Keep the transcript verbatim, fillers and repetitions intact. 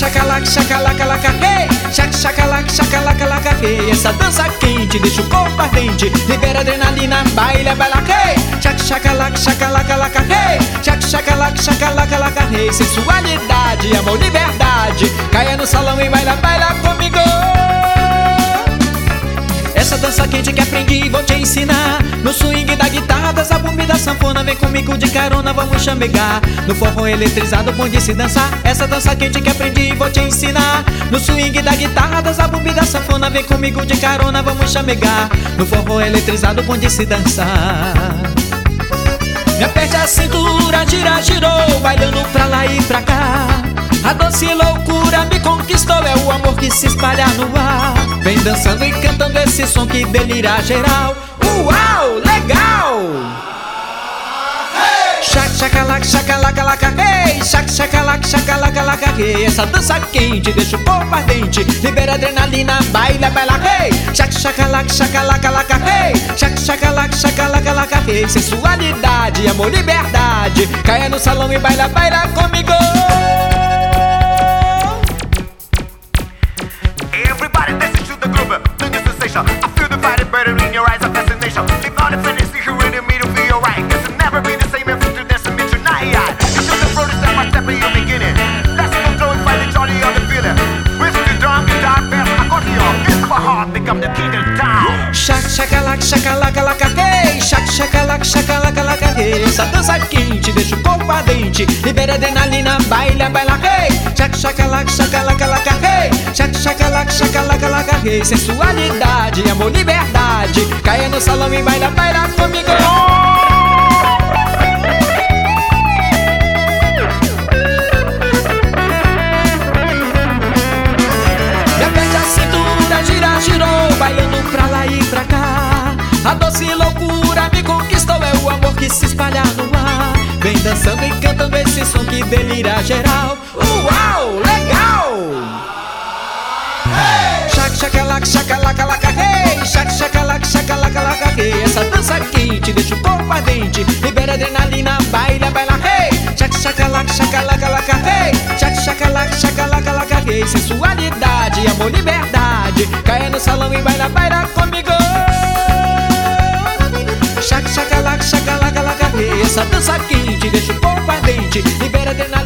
chacalac, chacalaca, laca, hey. Chac, chacalac, chacalaca, laca, hey. Essa dança quente deixa o corpo ardente, libera adrenalina, baila, baila, hey. Chac, chacalac, chacalaca, laca, hey. Chac, chacalac, chacalaca, laca, hey. Sensualidade, amor, liberdade, caia no salão e baila, baila comigo. Essa dança quente que aprendi vou te ensinar. No swing da guitarra, da zabumba e da sanfona, vem comigo de carona, vamos chamegar. No forró eletrizado, bom de se dançar. Essa dança quente que aprendi vou te ensinar. No swing da guitarra, da zabumba e da sanfona, vem comigo de carona, vamos chamegar. No forró eletrizado, bom de se dançar. Me aperte a cintura, gira, girou, bailando pra lá e pra cá. A doce loucura me conquistou, é o amor que se espalha no ar. Vem dançando e cantando esse som que delira geral. Uau, legal! Chac, chacalac, chacalaca, laca, hey. Chac, chacalac, chacalaca, laca, hey. Essa dança quente deixa o corpo ardente, libera adrenalina, baila, baila, hey. Chac, chacalac, chacalaca, laca, hey. Chac, chacalac, chacalaca, laca, hey. Sensualidade, amor, liberdade, caia no salão e baila, baila comigo. Everybody listen to the groove, look at the sensation. I feel the fire burning in your eyes, a fascination. If not a fantasy, you really me to feel right. Guess it'll never be the same if you do this and meet tonight. You took the road step by step in your beginning. Let's go through and find the joy of the feeling. With the drum, guitar, bass, accordion. It's my heart, become the king of town. Chac, chacalac, chacalaca, laca, hey. Chac, chacalac, chacalaca, laca, hey. Essa dança quente deixa o corpo ardente, libera adrenalina, baila, baila, hey. Chac, chacalac, chacalaca, laca, hey. Chac, chacalac, chacalaca, laca, hey. Sensualidade, amor, liberdade, caia no salão e baila, baila comigo. Me aperte a cintura, gira, girou, bailando pra lá e pra cá. A doce loucura me conquistou, é o amor que se espalha no ar. Vem dançando e cantando esse som que delira geral. Uau, legal! Chac, chacalac, chacalaca, laca, hey. Chac, chacalac, chacalaca, laca, hey. Essa dança quente deixa o corpo ardente, libera adrenalina, baila, baila, hey. Chac, chacalac, chacalaca, laca, hey. Chac, chacalac, chacalaca, laca, hey. Sensualidade, amor, liberdade, caia no salão e baila, baila comigo. Chac, chacalac, chacalaca, laca, hey. Essa dança quente deixa o corpo ardente, libera adrenalina.